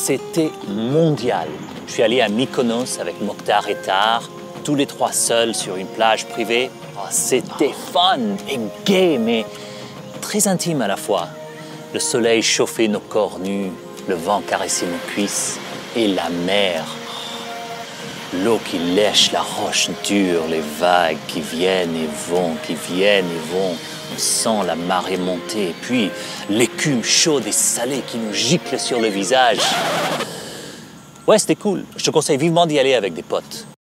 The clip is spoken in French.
c'était mondial. Je suis allé à Mykonos avec Mokhtar et Tahar, tous les trois seuls sur une plage privée. Oh, c'était fun et gai, mais très intime à la fois. Le soleil chauffait nos corps nus, le vent caressait nos cuisses et la mer. L'eau qui lèche la roche dure, les vagues qui viennent et vont, qui viennent et vont. On sent la marée monter, puis l'écume chaude et salée qui nous gicle sur le visage. Ouais, c'était cool. Je te conseille vivement d'y aller avec des potes.